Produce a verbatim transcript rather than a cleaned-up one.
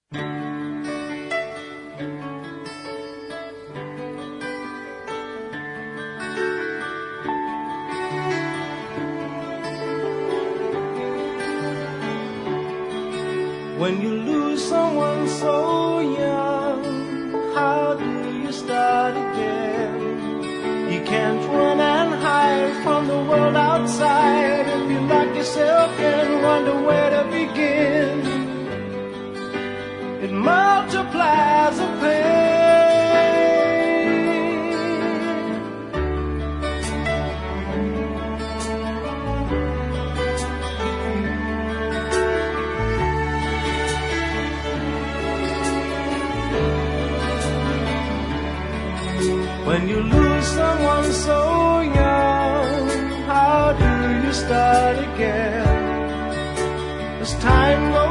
When you lose someone so young, how do you start again? You can't run and hide from the world outside. If you lock yourself in, wonder where to begin. It multiplies the pain. When you lose someone so young, how do you start again? As time goes